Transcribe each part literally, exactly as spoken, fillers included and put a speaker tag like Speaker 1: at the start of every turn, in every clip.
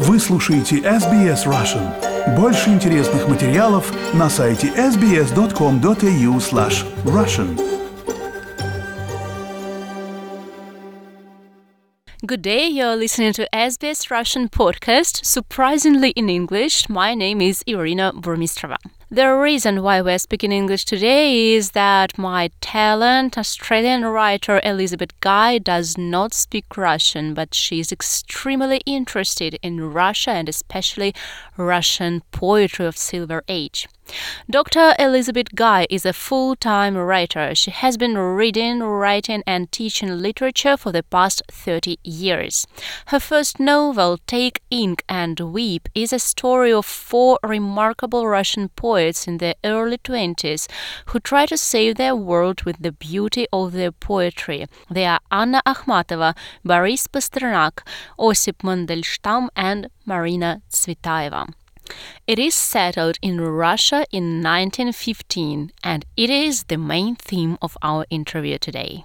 Speaker 1: Вы слушаете эс би эс Russian. Больше интересных материалов на сайте эс би эс точка ком точка эй ю слэш Russian.
Speaker 2: Good day, you're listening to S B S Russian podcast, surprisingly in English. My name is Irina Burmistrova. The reason why we're speaking English today is that my talent, Australian writer Elizabeth Guy, does not speak Russian, but she's extremely interested in Russia and especially Russian poetry of Silver Age. Doctor Elizabeth Guy is a full-time writer. She has been reading, writing and teaching literature for the past thirty years. Her first novel, Take Ink and Weep, is a story of four remarkable Russian poets in their early twenties who try to save their world with the beauty of their poetry. They are Anna Akhmatova, Boris Pasternak, Osip Mandelstam and Marina Tsvetaeva. It is settled in Russia in nineteen fifteen, and it is the main theme of our interview today.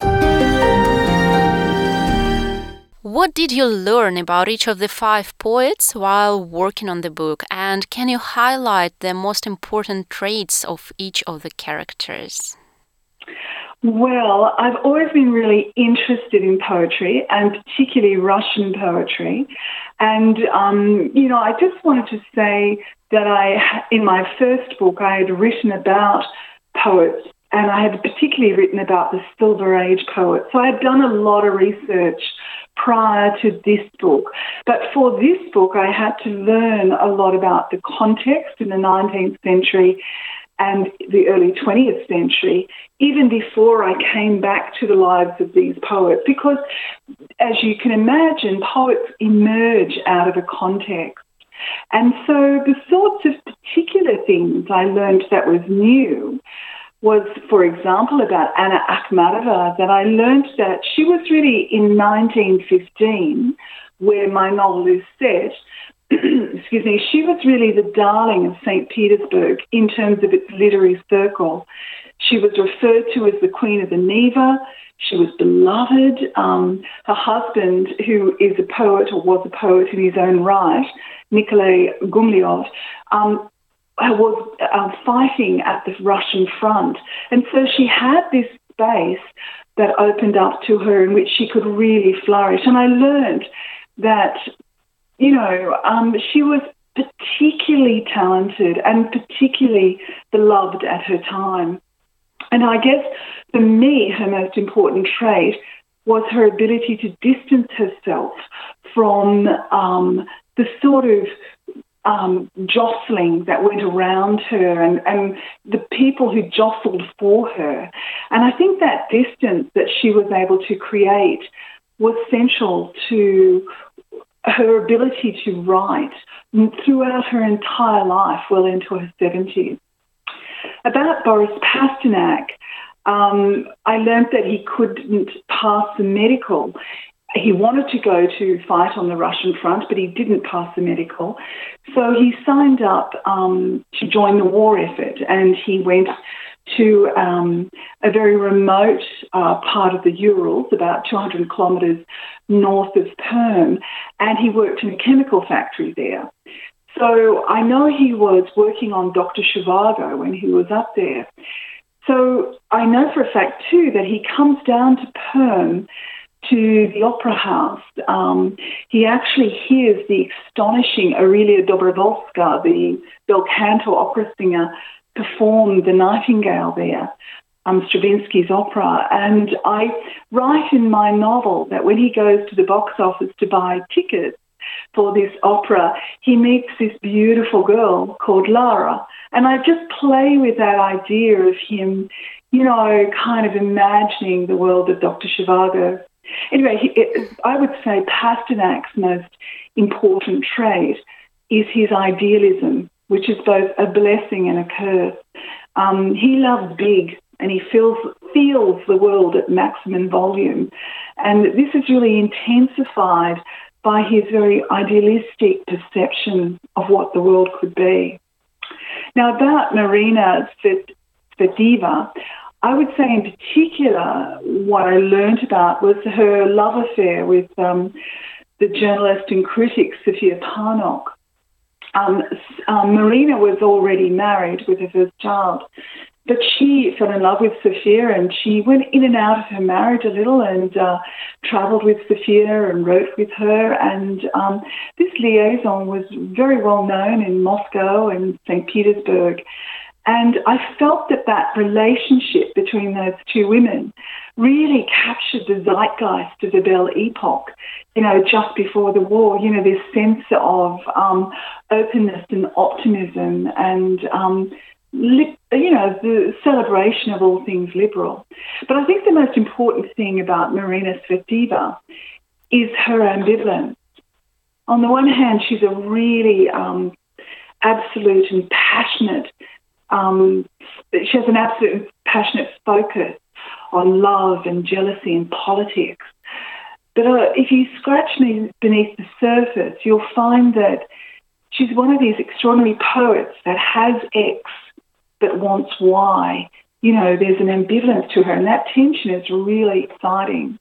Speaker 2: What did you learn about each of the five poets while working on the book, and can you highlight the most important traits of each of the characters?
Speaker 3: Well, I've always been really interested in poetry, and particularly Russian poetry. And, um, you know, I just wanted to say that I, in my first book, I had written about poets, and I had particularly written about the Silver Age poets. So I had done a lot of research prior to this book. But for this book, I had to learn a lot about the context in the nineteenth century and the early twentieth century, even before I came back to the lives of these poets, because as you can imagine, poets emerge out of a context. And so the sorts of particular things I learned that was new was, for example, about Anna Akhmatova, that I learned that she was really in nineteen fifteen, where my novel is set, excuse me, she was really the darling of Saint Petersburg in terms of its literary circle. She was referred to as the Queen of the Neva. She was beloved. Um, her husband, who is a poet or was a poet in his own right, Nikolai Gumliov, um, was uh, fighting at the Russian front. And so she had this space that opened up to her in which she could really flourish. And I learned that You know, um, she was particularly talented and particularly beloved at her time. And I guess for me, her most important trait was her ability to distance herself from um, the sort of um, jostling that went around her and, and the people who jostled for her. And I think that distance that she was able to create was central to her ability to write throughout her entire life, well into her seventies. About Boris Pasternak, um, I learned that he couldn't pass the medical. He wanted to go to fight on the Russian front, but he didn't pass the medical. So he signed up um, to join the war effort, and he went to um, a very remote uh, part of the Urals, about two hundred kilometres north of Perm, and he worked in a chemical factory there. So I know he was working on Doctor Zhivago when he was up there. So I know for a fact, too, that he comes down to Perm to the opera house. Um, he actually hears the astonishing Aurelia Dobrovolska, the bel canto opera singer, perform The Nightingale there, um, Stravinsky's opera. And I write in my novel that when he goes to the box office to buy tickets for this opera, he meets this beautiful girl called Lara. And I just play with that idea of him, you know, kind of imagining the world of Doctor Zhivago. Anyway, he, it, I would say Pasternak's most important trait is his idealism, which is both a blessing and a curse. Um, he loves big, and he feels feels the world at maximum volume. And this is really intensified by his very idealistic perception of what the world could be. Now, about Marina Tsvetaeva, I would say in particular what I learnt about was her love affair with um, the journalist and critic Sophia Parnok. Um, um, Marina was already married with her first child, but she fell in love with Sophia, and she went in and out of her marriage a little and uh, travelled with Sophia and wrote with her. And um, this liaison was very well known in Moscow and Saint Petersburg. And I felt that that relationship between those two women really captured the zeitgeist of the Belle Epoque, you know, just before the war, you know, this sense of um, openness and optimism and, um, li- you know, the celebration of all things liberal. But I think the most important thing about Marina Tsvetieva is her ambivalence. On the one hand, she's a really um, absolute and passionate Um, she has an absolute passionate focus on love and jealousy and politics. But uh, if you scratch beneath the surface, you'll find that she's one of these extraordinary poets that has X but wants Y. You know, there's an ambivalence to her, and that tension is really exciting.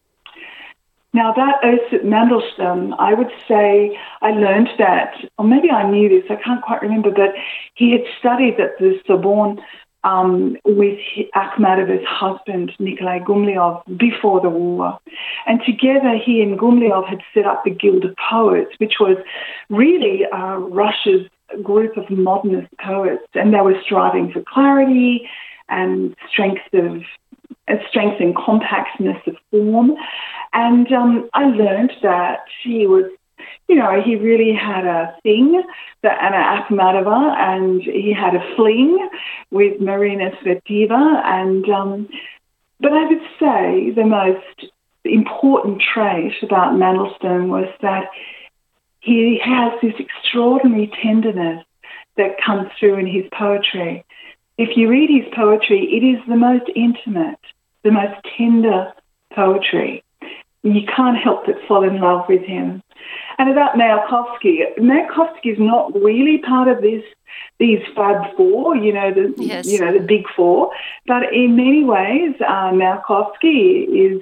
Speaker 3: Now, about Osip Mandelstam, I would say I learned that, or maybe I knew this, I can't quite remember, but he had studied at the Sorbonne um, with Akhmatova's husband, Nikolai Gumliov, before the war. And together he and Gumliov had set up the Guild of Poets, which was really uh, Russia's group of modernist poets, and they were striving for clarity and strength of uh, strength and compactness of form. And um, I learned that he was, you know, he really had a thing for Anna Akhmatova, and he had a fling with Marina Tsvetieva. And um, but I would say the most important trait about Mandelstam was that he has this extraordinary tenderness that comes through in his poetry. If you read his poetry, it is the most intimate, the most tender poetry. You can't help but fall in love with him. And about Mayakovsky, Mayakovsky is not really part of this these Fab Four, you know, the
Speaker 2: Yes.
Speaker 3: you know the Big Four. But in many ways, uh, Mayakovsky is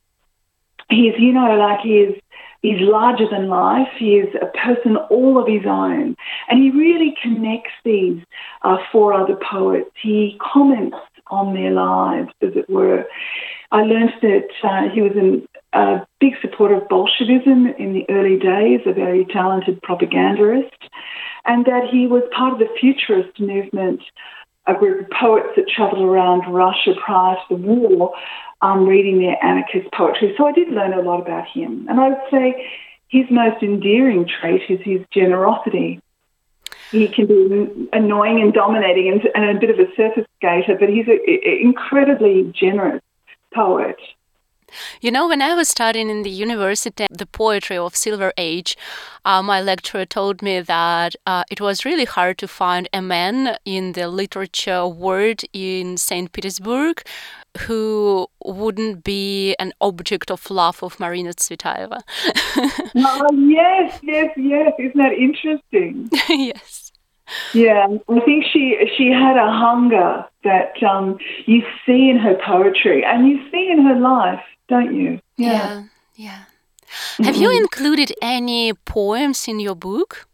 Speaker 3: he's you know like he is he's larger than life. He is a person all of his own, and he really connects these uh, four other poets. He comments on their lives, as it were. I learned that uh, he was an a big supporter of Bolshevism in the early days, a very talented propagandist, and that he was part of the Futurist movement, a group of poets that travelled around Russia prior to the war, um, reading their anarchist poetry. So I did learn a lot about him. And I would say his most endearing trait is his generosity. He can be annoying and dominating and, and a bit of a surface skater, but he's an incredibly generous poet.
Speaker 2: You know, when I was studying in the university the poetry of Silver Age, uh, my lecturer told me that uh, it was really hard to find a man in the literature world in Saint Petersburg who wouldn't be an object of love of Marina Tsvetaeva.
Speaker 3: Oh, yes, yes, yes. Isn't that interesting?
Speaker 2: Yes.
Speaker 3: Yeah, I think she she had a hunger that um, you see in her poetry and you see in her life, don't you?
Speaker 2: Yeah, yeah. yeah. Have you included any poems in your book?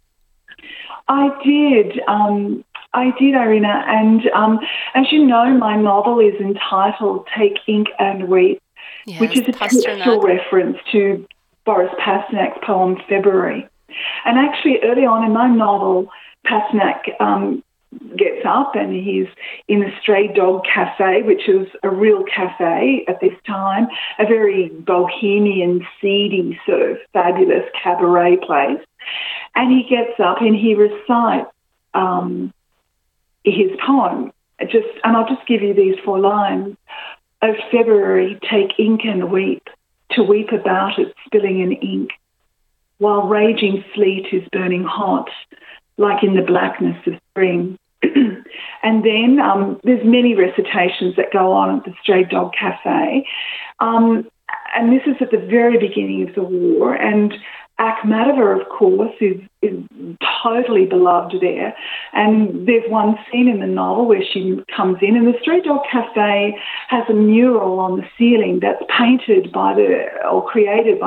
Speaker 3: I did. Um, I did, Irina. And um, as you know, my novel is entitled Take Ink and Weep,
Speaker 2: Yes,
Speaker 3: which is a textual reference to Boris Pasternak's poem February. And actually, early on in my novel, Pasternak um, gets up and he's in the Stray Dog Cafe, which is a real cafe at this time, a very bohemian, seedy, sort of fabulous cabaret place. And he gets up and he recites um, his poem. Just, and I'll just give you these four lines. "O February, take ink and weep, to weep about it, spilling in ink, while raging sleet is burning hot, like in the blackness of spring." And then um, there's many recitations that go on at the Stray Dog Cafe. Um, and this is at the very beginning of the war. And Akhmatova, of course, is, is totally beloved there. And there's one scene in the novel where she comes in, and the Stray Dog Cafe has a mural on the ceiling that's painted by the, or created by the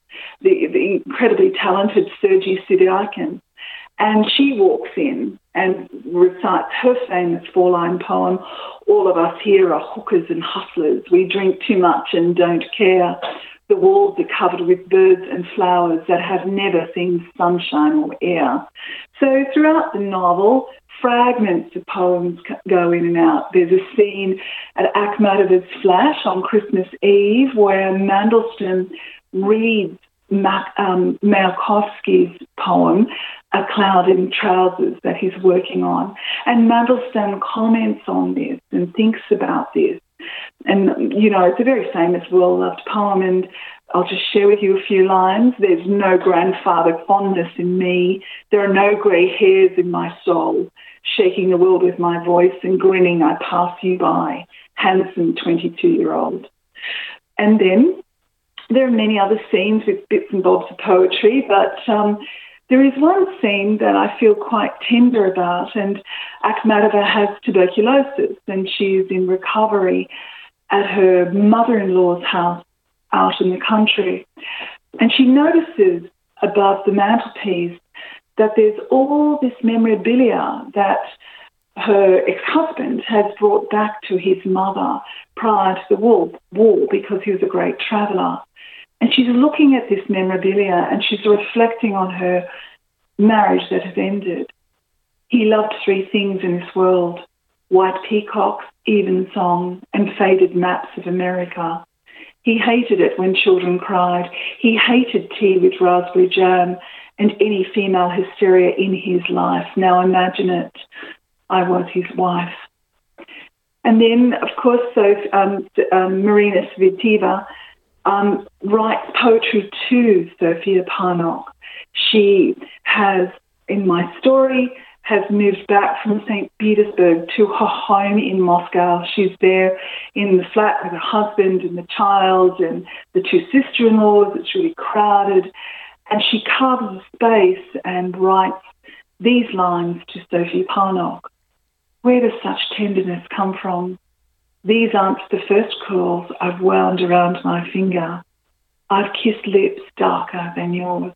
Speaker 3: the, the incredibly talented Sergei Sidiakin. And she walks in and recites her famous four-line poem, "All of us here are hookers and hustlers. We drink too much and don't care. The walls are covered with birds and flowers that have never seen sunshine or air." So throughout the novel, fragments of poems go in and out. There's a scene at Akhmatova's flat on Christmas Eve where Mandelstam reads Ma- um, Mayakovsky's poem, "A Cloud in Trousers," that he's working on. And Mandelstam comments on this and thinks about this. And, you know, it's a very famous, well-loved poem, and I'll just share with you a few lines. "There's no grandfather fondness in me. There are no grey hairs in my soul. Shaking the world with my voice and grinning, I pass you by, handsome twenty-two-year-old." And then there are many other scenes with bits and bobs of poetry, but um, there is one scene that I feel quite tender about, and Akhmatova has tuberculosis, and she's in recovery at her mother-in-law's house out in the country. And she notices above the mantelpiece that there's all this memorabilia that her ex-husband has brought back to his mother prior to the war, war because he was a great traveller. And she's looking at this memorabilia and she's reflecting on her marriage that has ended. "He loved three things in this world: white peacocks, evensong, and faded maps of America. He hated it when children cried. He hated tea with raspberry jam and any female hysteria in his life. Now imagine it. I was his wife." And then, of course, so um, um, Marina Tsvetiva um, writes poetry to Sofia Panok. She has, in my story, has moved back from Saint Petersburg to her home in Moscow. She's there in the flat with her husband and the child and the two sister-in-laws. It's really crowded. And she carves a space and writes these lines to Sofia Panok. "Where does such tenderness come from? These aren't the first curls I've wound around my finger. I've kissed lips darker than yours."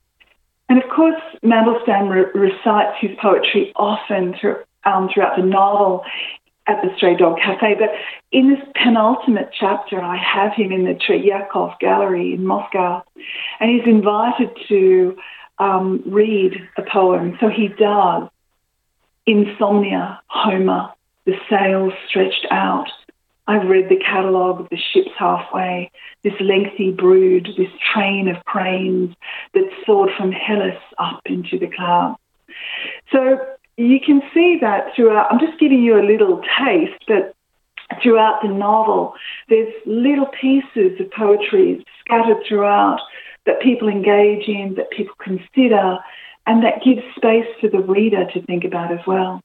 Speaker 3: And of course, Mandelstam re- recites his poetry often through, um, throughout the novel at the Stray Dog Cafe. But in this penultimate chapter, I have him in the Tretyakov Gallery in Moscow, and he's invited to um, read a poem. So he does. "Insomnia, Homer, the sails stretched out. I've read the catalogue of the ships halfway, this lengthy brood, this train of cranes that soared from Hellas up into the clouds." So you can see that throughout. I'm just giving you a little taste, but throughout the novel, there's little pieces of poetry scattered throughout that people engage in, that people consider, and that gives space for the reader to think about as well.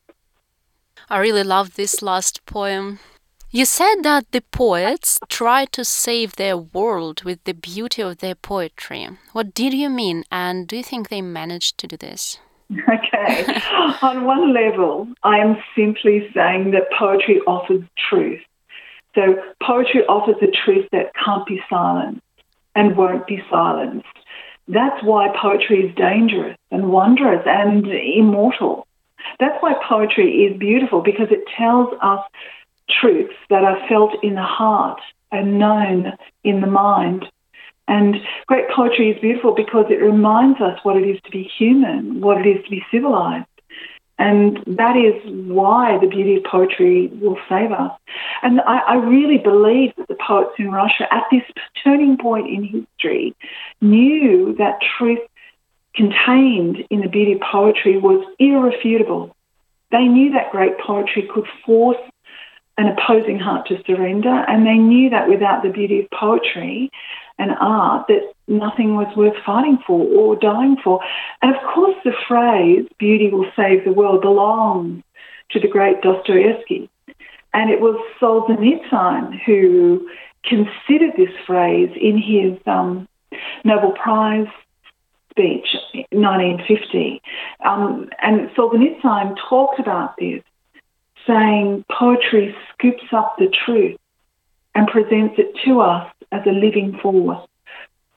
Speaker 2: I really love this last poem. You said that the poets try to save their world with the beauty of their poetry. What did you mean, and do you think they managed to do this?
Speaker 3: Okay. On one level, I am simply saying that poetry offers truth. So poetry offers a truth that can't be silenced and won't be silenced. That's why poetry is dangerous and wondrous and immortal. That's why poetry is beautiful, because it tells us truths that are felt in the heart and known in the mind. And great poetry is beautiful because it reminds us what it is to be human, what it is to be civilized. And that is why the beauty of poetry will save us. And I, I really believe that the poets in Russia, at this turning point in history, knew that truth contained in the beauty of poetry was irrefutable. They knew that great poetry could force an opposing heart to surrender, and they knew that without the beauty of poetry and art, that nothing was worth fighting for or dying for. And of course, the phrase "beauty will save the world" belongs to the great Dostoevsky. And it was Solzhenitsyn who considered this phrase in his um, Nobel Prize speech in nineteen fifty. Um, and Solzhenitsyn talked about this, saying poetry scoops up the truth and presents it to us as a living force.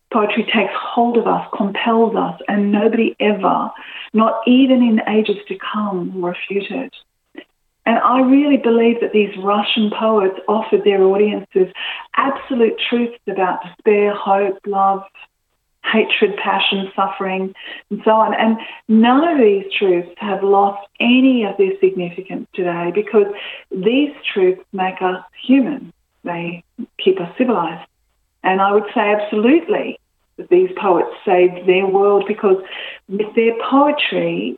Speaker 3: Poetry takes hold of us, compels us, and nobody ever, not even in ages to come, will refute it. And I really believe that these Russian poets offered their audiences absolute truths about despair, hope, love, hatred, passion, suffering, and so on. And none of these truths have lost any of their significance today, because these truths make us human. They keep us civilized. And I would say absolutely that these poets saved their world, because with their poetry,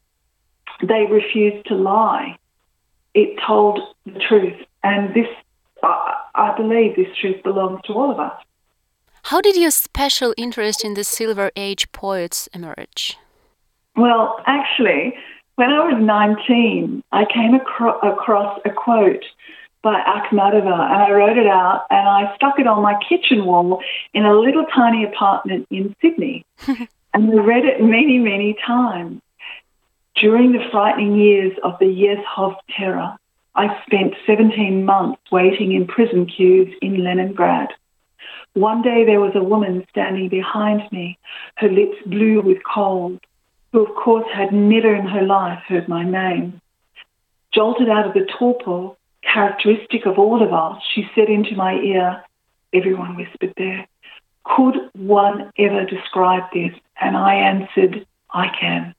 Speaker 3: they refused to lie. It told the truth. And this, I, I believe this truth belongs to all of us.
Speaker 2: How did your special interest in the Silver Age poets emerge?
Speaker 3: Well, actually, when I was nineteen, I came acro- across a quote by Akhmatova, and I wrote it out, and I stuck it on my kitchen wall in a little tiny apartment in Sydney. And I read it many, many times. During the frightening years of the Yezhov terror, I spent seventeen months waiting in prison queues in Leningrad. One day there was a woman standing behind me, her lips blue with cold, who of course had never in her life heard my name. Jolted out of the torpor, characteristic of all of us, she said into my ear, everyone whispered there, could one ever describe this? And I answered, I can.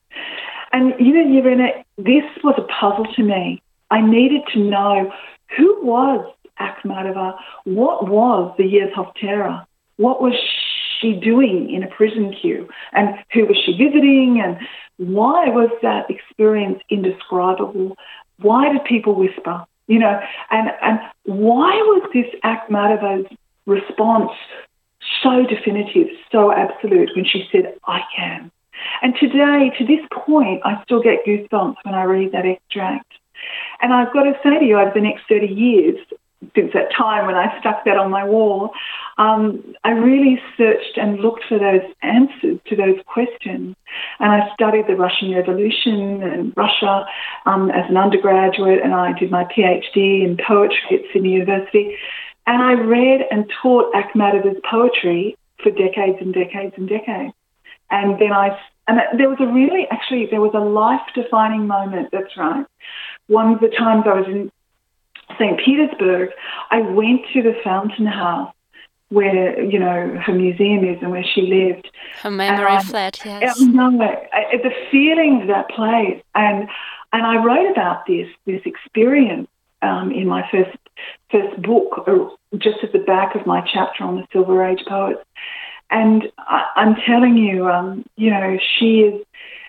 Speaker 3: And you know, Irina, this was a puzzle to me. I needed to know, who was Akhmatova? What was the Yezhov terror? What was she doing in a prison queue? And who was she visiting? And why was that experience indescribable? Why did people whisper? You know, and, and why was this Akhmatova's response so definitive, so absolute when she said, I can? And today, to this point, I still get goosebumps when I read that extract. And I've got to say to you, over the next thirty years, since that time when I stuck that on my wall, um, I really searched and looked for those answers to those questions. And I studied the Russian Revolution and Russia um, as an undergraduate, and I did my PhD in poetry at Sydney University. And I read and taught Akhmatova's poetry for decades and decades and decades. And then I, and there was a really, actually, there was a life-defining moment, that's right. One of the times I was in Saint Petersburg, I went to the Fountain House where, you know, her museum is and where she lived.
Speaker 2: Her memory I, flat, yes.
Speaker 3: No, I, the feeling of that place. And and I wrote about this, this experience um, in my first first book, just at the back of my chapter on the Silver Age poets. And I, I'm telling you, um, you know, she is,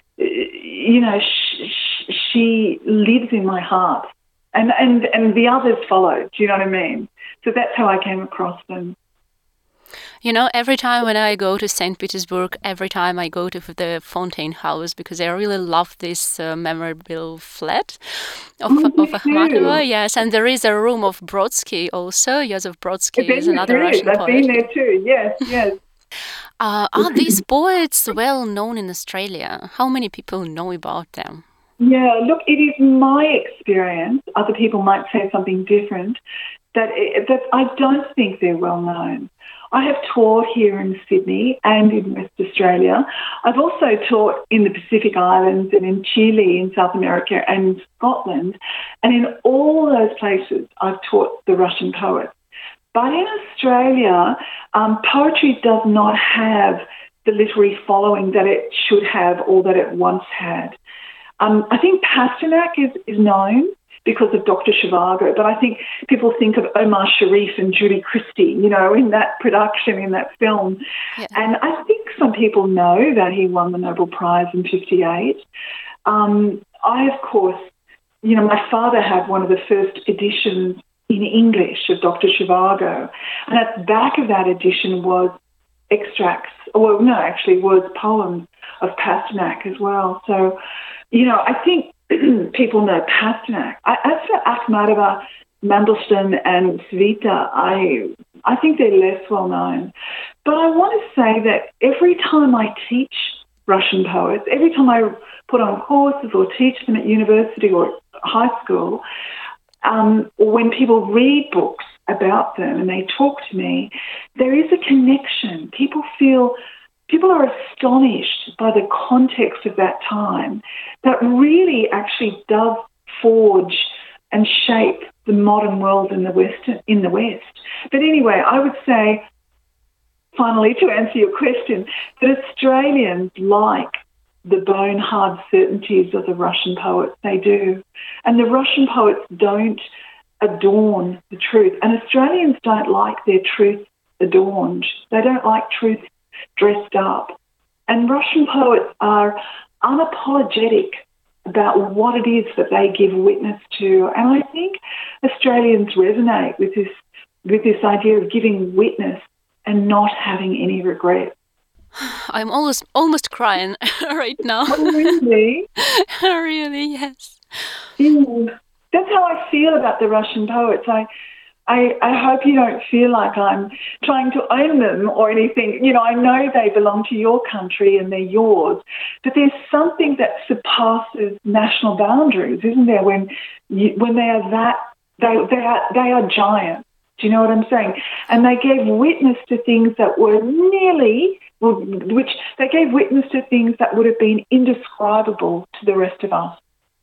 Speaker 3: you know, she, she lives in my heart. And, and and the others followed, do you know what I mean? So that's how I came across them.
Speaker 2: You know, every time when I go to Saint Petersburg, every time I go to the Fontaine House, because I really love this uh, memorable flat of,
Speaker 3: oh,
Speaker 2: of Akhmatova. Yes, and there is a room of Brodsky also. Joseph Brodsky is another Russian
Speaker 3: I've
Speaker 2: poet.
Speaker 3: been there too, yes, yes.
Speaker 2: Uh, are these poets well known in Australia? How many people know about them?
Speaker 3: Yeah, look, it is my experience, other people might say something different, that, it, that I don't think they're well known. I have taught here in Sydney and in West Australia. I've also taught in the Pacific Islands and in Chile, in South America and Scotland. And in all those places, I've taught the Russian poets. But in Australia, um, poetry does not have the literary following that it should have or that it once had. Um, I think Pasternak is, is known because of Doctor Zhivago, but I think people think of Omar Sharif and Judy Christie, you know, in that production, in that film. Yeah. And I think some people know that he won the Nobel Prize in fifty-eight. Um, I, of course, you know, my father had one of the first editions in English of Doctor Zhivago, and at the back of that edition was extracts, well, no, actually was poems of Pasternak as well. So, you know, I think people know Pasternak. I, as for Akhmatova, Mandelstam and Svita, I I think they're less well known. But I want to say that every time I teach Russian poets, every time I put on courses or teach them at university or high school, um, or when people read books about them and they talk to me, there is a connection. People feel, people are astonished by the context of that time that really actually does forge and shape the modern world in the West. In the West. But anyway, I would say, finally, to answer your question, that Australians like the bone-hard certainties of the Russian poets. They do. And the Russian poets don't adorn the truth. And Australians don't like their truth adorned. They don't like truth dressed up. And Russian poets are unapologetic about what it is that they give witness to. And I think Australians resonate with this with this idea of giving witness and not having any regret.
Speaker 2: I'm almost almost crying right now.
Speaker 3: Oh, really?
Speaker 2: Really, yes.
Speaker 3: Yeah. That's how I feel about the Russian poets. I, I, I hope you don't feel like I'm trying to own them or anything. You know, I know they belong to your country and they're yours, but there's something that surpasses national boundaries, isn't there? When you, when they are that, they they are they are giants. Do you know what I'm saying? And they gave witness to things that were nearly, which they gave witness to things that would have been indescribable to the rest of us,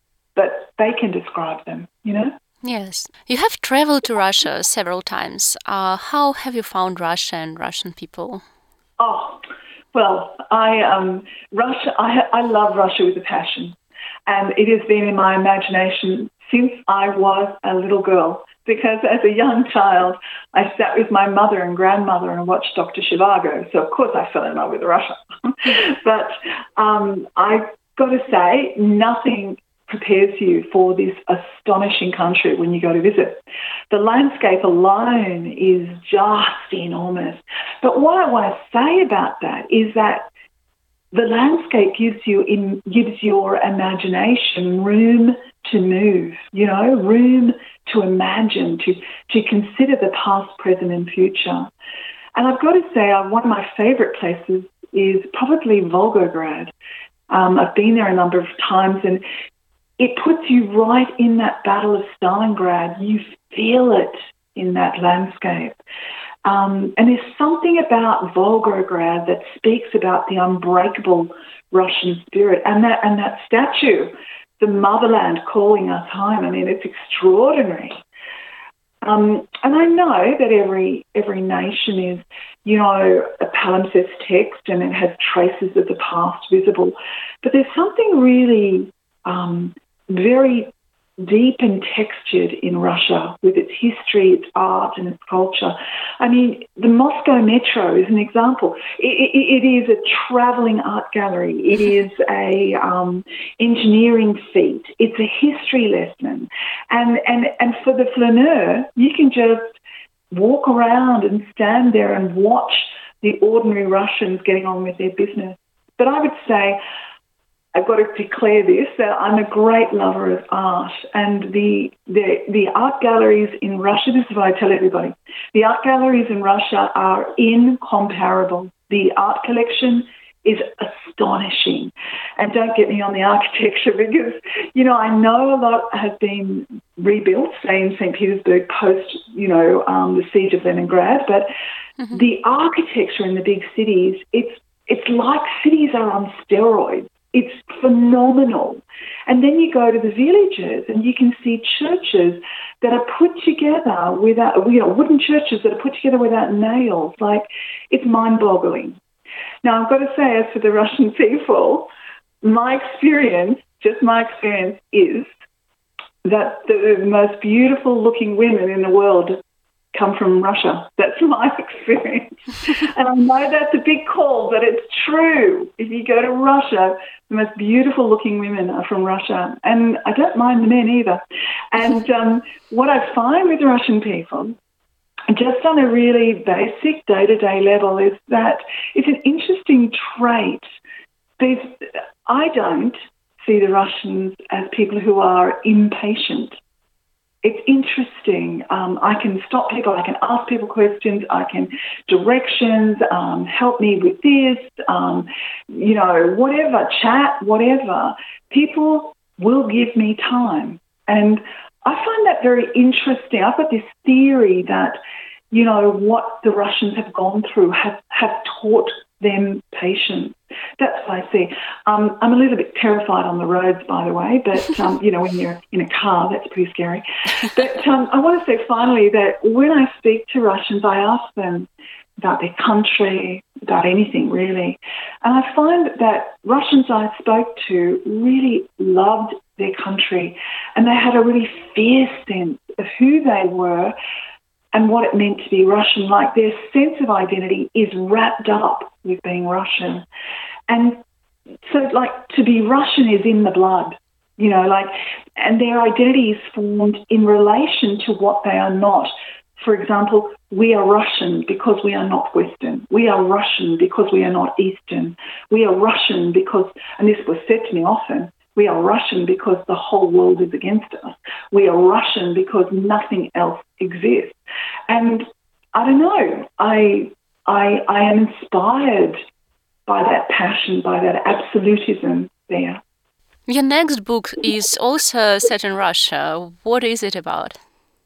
Speaker 3: but they can describe them, you know?
Speaker 2: Yes. You have traveled to Russia several times. Uh, how have you found Russia and Russian people?
Speaker 3: Oh, well, I um, Russia. I I love Russia with a passion, and it has been in my imagination since I was a little girl. Because as a young child, I sat with my mother and grandmother and watched Doctor Zhivago. So, of course, I fell in love with Russia. But um, I've got to say, nothing prepares you for this astonishing country when you go to visit. The landscape alone is just enormous. But what I want to say about that is that the landscape gives you in, gives your imagination room to move, you know, room to imagine, to, to consider the past, present and future. And I've got to say, uh, one of my favourite places is probably Volgograd. Um, I've been there a number of times and it puts you right in that Battle of Stalingrad. You feel it in that landscape. Um, and there's something about Volgograd that speaks about the unbreakable Russian spirit. And that and that statue, the motherland calling us home, I mean, it's extraordinary. Um, and I know that every every nation is, you know, a palimpsest text and it has traces of the past visible. But there's something really um, very deep and textured in Russia with its history, its art and its culture. I mean, the Moscow Metro is an example. It, it, it is a travelling art gallery. It is a um, engineering feat. It's a history lesson. And, and, and for the flaneur, you can just walk around and stand there and watch the ordinary Russians getting on with their business. But I would say, I've got to declare this, that I'm a great lover of art, and the, the the art galleries in Russia, this is what I tell everybody, the art galleries in Russia are incomparable. The art collection is astonishing. And don't get me on the architecture because, you know, I know a lot has been rebuilt, say in Saint Petersburg post, you know, um, the siege of Leningrad, but mm-hmm. the architecture in the big cities, it's it's like cities are on steroids. It's phenomenal. And then you go to the villages and you can see churches that are put together without, you know, wooden churches that are put together without nails. Like, it's mind-boggling. Now, I've got to say, as for the Russian people, my experience, just my experience, is that the most beautiful-looking women in the world come from Russia. That's my experience. And I know that's a big call, but it's true. If you go to Russia, the most beautiful looking women are from Russia. And I don't mind the men either. And um, what I find with Russian people, just on a really basic day-to-day level, is that it's an interesting trait. There's, I don't see the Russians as people who are impatient. It's interesting. Um, I can stop people. I can ask people questions. I can directions, um, help me with this, um, you know, whatever, chat, whatever. People will give me time. And I find that very interesting. I've got this theory that, you know, what the Russians have gone through have, have taught them patience. That's what I see. Um, I'm a little bit terrified on the roads, by the way, but, um, you know, when you're in a car, that's pretty scary. But um, I want to say finally that when I speak to Russians, I ask them about their country, about anything really. And I find that Russians I spoke to really loved their country, and they had a really fierce sense of who they were and what it meant to be Russian. Like their sense of identity is wrapped up with being Russian. And so like to be Russian is in the blood, you know, like, and their identity is formed in relation to what they are not. For example, we are Russian because we are not Western. We are Russian because we are not Eastern. We are Russian because, and this was said to me often, we are Russian because the whole world is against us. We are Russian because nothing else exists. And I don't know, I, I, I am inspired by that passion, by that absolutism there.
Speaker 2: Your next book is also set in Russia. What is it about?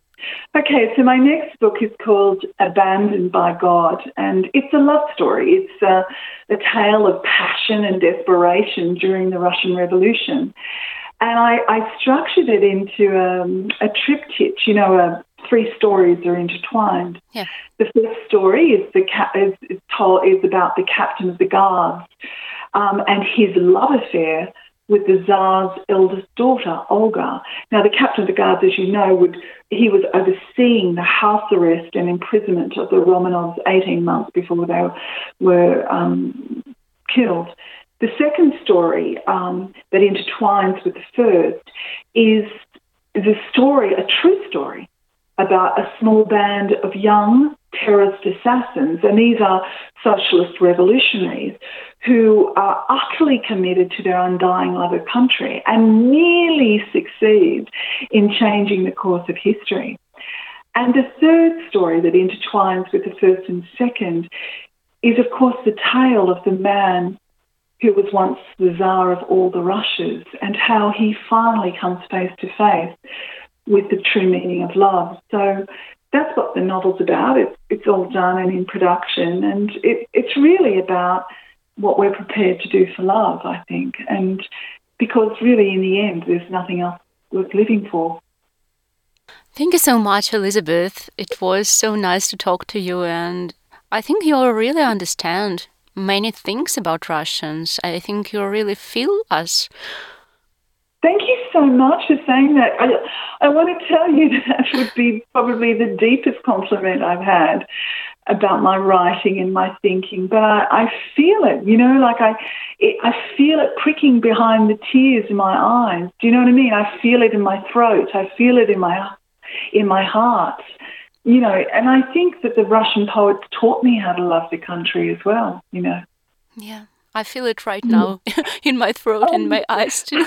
Speaker 3: Okay, so my next book is called Abandoned by God, and it's a love story. It's a, a tale of passion and desperation during the Russian Revolution. And I, I structured it into um, a triptych, you know, uh, three stories are intertwined.
Speaker 2: Yeah.
Speaker 3: The first story is, the ca- is, is, told, is about the captain of the guards um, and his love affair with the Tsar's eldest daughter, Olga. Now, the captain of the guards, as you know, would he was overseeing the house arrest and imprisonment of the Romanovs eighteen months before they were um, killed. The second story um, that intertwines with the first is the story, a true story, about a small band of young terrorist assassins, and these are socialist revolutionaries who are utterly committed to their undying love of country and nearly succeed in changing the course of history. And the third story that intertwines with the first and second is, of course, the tale of the man who was once the Tsar of all the Russias and how he finally comes face to face with the true meaning of love. So that's what the novel's about. It's, it's all done and in production, and it, it's really about what we're prepared to do for love, I think, and because really in the end there's nothing else worth living for.
Speaker 2: Thank you so much, Elizabeth. It was so nice to talk to you, and I think you really understand many things about Russians. I think you really feel us.
Speaker 3: Thank you so much for saying that. I, I want to tell you that would be probably the deepest compliment I've had about my writing and my thinking. But I, I feel it, you know, like I it, I feel it pricking behind the tears in my eyes. Do you know what I mean? I feel it in my throat. I feel it in my in my heart. You know, and I think that the Russian poets taught me how to love the country as well, you know.
Speaker 2: Yeah. I feel it right now in my throat and my eyes too.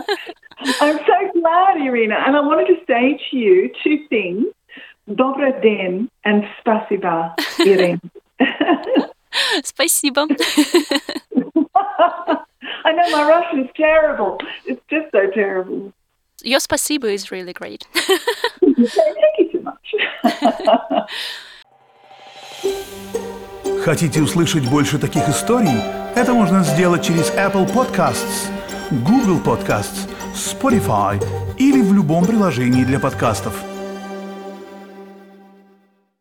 Speaker 3: I'm so glad, Irina. And I wanted to say to you two things. Добрый день and спасибо, Irina.
Speaker 2: Спасибо.
Speaker 3: I know my Russian is terrible. It's just so terrible.
Speaker 2: Your спасибо is really great.
Speaker 3: Thank you so much.
Speaker 1: Хотите услышать больше таких историй? Это можно сделать через Apple Podcasts, Google Podcasts, Spotify или в любом приложении для подкастов.